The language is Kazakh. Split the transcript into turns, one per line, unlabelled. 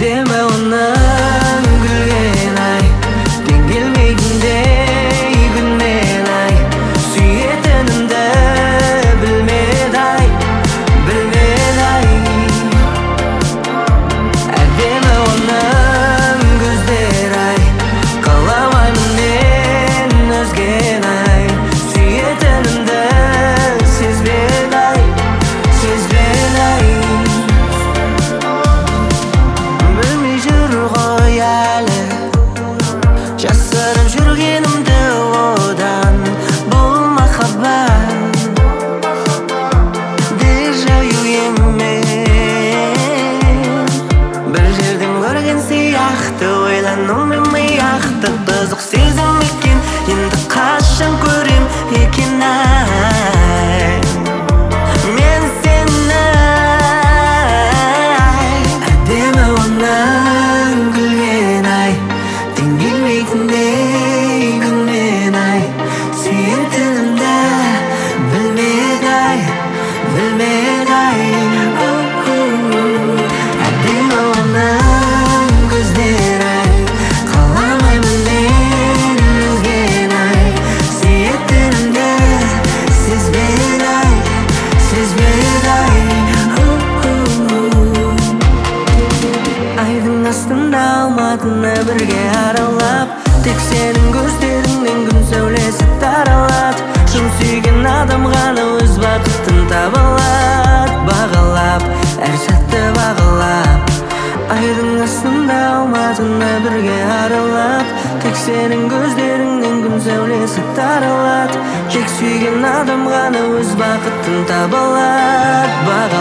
Әдемі оның күлген ай, тең келмейтіндей күнмен ай, сүйетінімді білмеді ай, білмеді ай. Әдемі оның көздер ай, қаламаймын мен өзген ай, сүйетінімді сезбеді ай, сезбеді ай. Білмей жүр ғой әлі жасырып жүргенімді одан, бұл махаббат дежавю емес. Бір жерден көрген сияқты, ойланумен мияқты, қызық сезім екен, енді қашан көрем екен ай мен сені. Әдемі оның күлген ай, тең келмейтіндей күнмен ай, сүйетінімді білмеді ай, білмеді ай. Әдемі оның көздер ай, қаламаймын мен өзген ай, сүйетінімді сезбеді ай, сезбеді ай. Айдың астында алматыны бірге аралап, тек сенің көздеріңнен күн сәулесі таралады. Шын сүйген адам ғана өз бақытын таба алады, бағалап, әр сәтті бағалап. Айдың астында алматыны бірге аралап, тек сенің көздеріңнен күн сәулесі таралады. Тек сүйген адам ғана өз бақытын таба алады,